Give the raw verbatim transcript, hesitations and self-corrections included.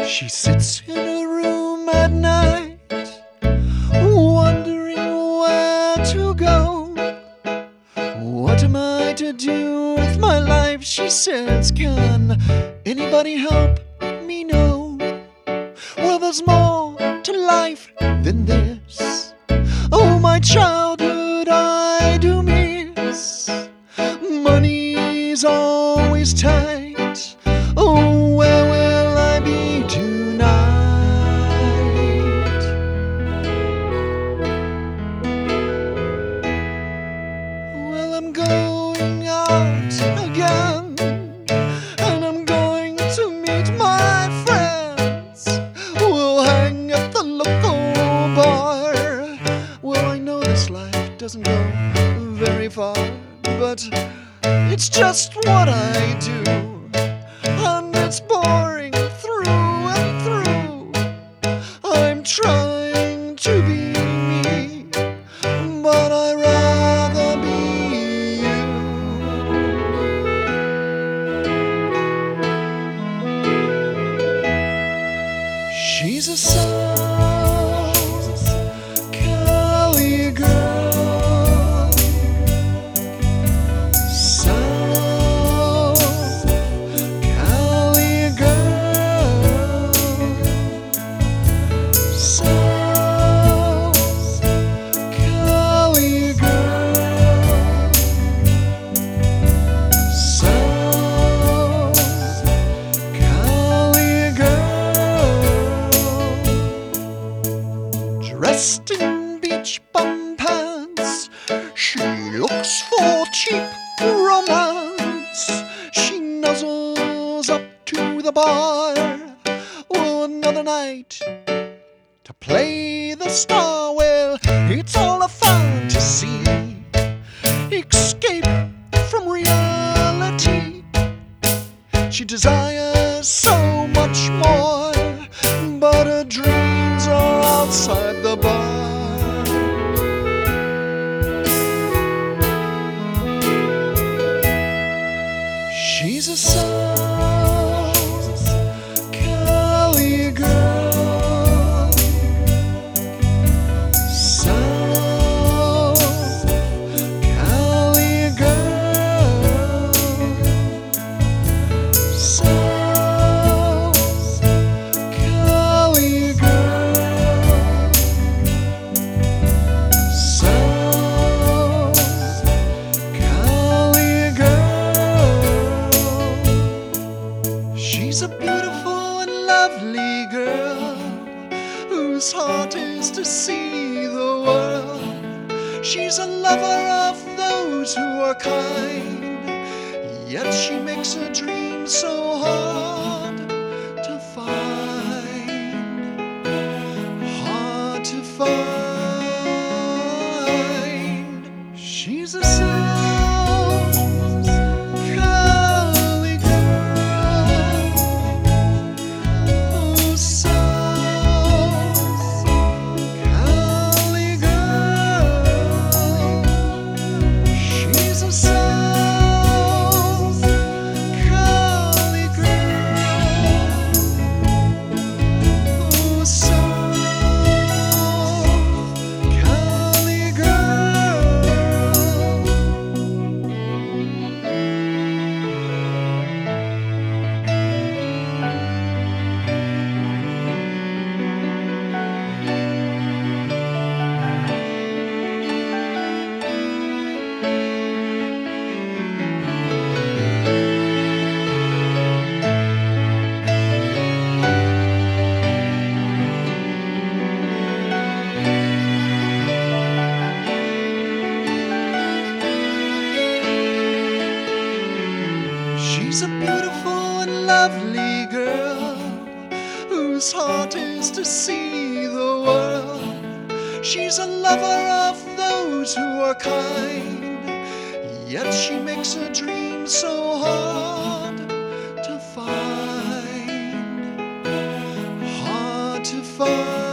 She sits in her room at night, wondering where to go. What am I to do with my life? She says, can anybody help me know? Well, there's more to life than this. Oh, my childhood I do miss. Money's always tight. Oh, where will I be tonight? Well, I'm going out again, and I'm going to meet my friends. We'll hang at the local bar. Well, I know this life doesn't go very far, but it's just what I do, and it's boring through and through. I'm trying to be me, but I'd rather be you. She's a South Cali girl, South Cali girl, South Cali girl, South Cali girl, dressed in beach bum pants. She looks for cheap romance. She nuzzles up to the bar. Oh, another night to play the star. Well, it's all a fantasy, escape from reality. She desires so much more, but her dreams are outside the bar. She's a South Cali girl, South Cali girl, South Cali girl, South Cali girl. She's a beautiful and lovely girl whose heart is to see the world. She's a lover of those who are kind, yet she makes her dreams so hard to find, hard to find. She's a South Cali girl, oh, South Cali girl. She's a South Cali girl, oh, South Cali girl. She's a beautiful and lovely girl whose heart is to see the world. She's a lover of those who are kind, yet she makes her dreams so hard to find, hard to find.